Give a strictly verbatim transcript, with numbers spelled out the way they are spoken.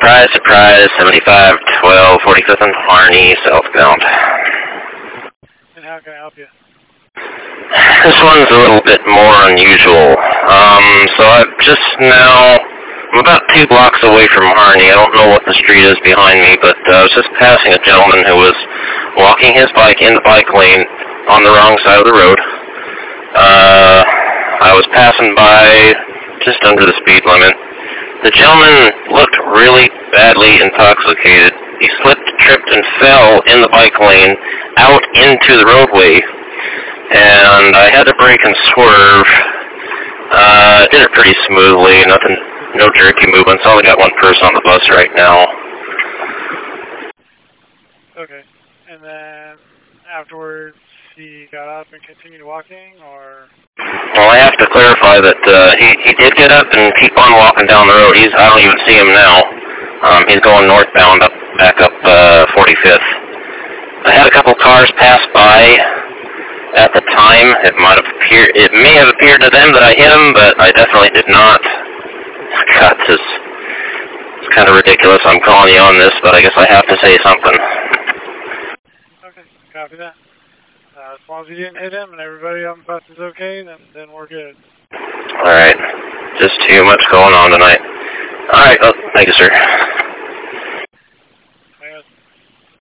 Surprise, surprise, seventy-five twelve, forty-fifth and Harney, southbound. And how can I help you? This one's a little bit more unusual. Um, so I've just now, I'm about two blocks away from Harney. I don't know what the street is behind me, but uh, I was just passing a gentleman who was walking his bike in the bike lane on the wrong side of the road. Uh, I was passing by just under the speed limit. The gentleman looked really badly intoxicated. He slipped, tripped, and fell in the bike lane out into the roadway. And I had to brake and swerve. Uh, did it pretty smoothly, nothing, no jerky movements. Only got one person on the bus right now. Okay. And then afterwards, he got up and continued walking, or? Well, I have to clarify that uh, he, he did get up and keep on walking down the road. He's, I don't even see him now. Um, he's going northbound up, back up uh, forty-fifth. I had a couple cars pass by. At the time, it might have appeared, it may have appeared to them that I hit him, but I definitely did not. God, this is it's kind of ridiculous. I'm calling you on this, but I guess I have to say something. Okay, copy that. Uh, as long as you didn't hit him and everybody on the bus is okay, then, then we're good. Alright. Just too much going on tonight. Alright, well, thank you, sir.